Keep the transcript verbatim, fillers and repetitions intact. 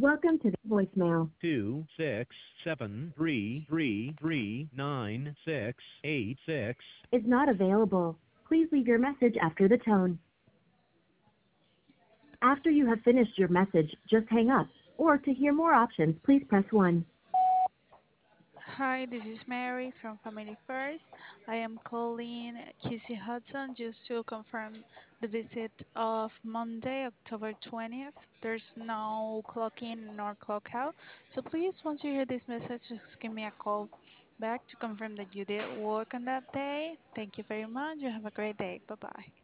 Welcome to the voicemail. two six seven three three three nine six eight six. Is not available. Please leave your message after the tone. After you have finished your message, just hang up. Or to hear more options, please press one. Hi, this is Mary from Family First. I am calling Kissy Hudson just to confirm the visit of Monday, October twentieth. There's no clock in nor clock out. So please, once you hear this message, just give me a call back to confirm that you did work on that day. Thank you very much. You have a great day. Bye bye.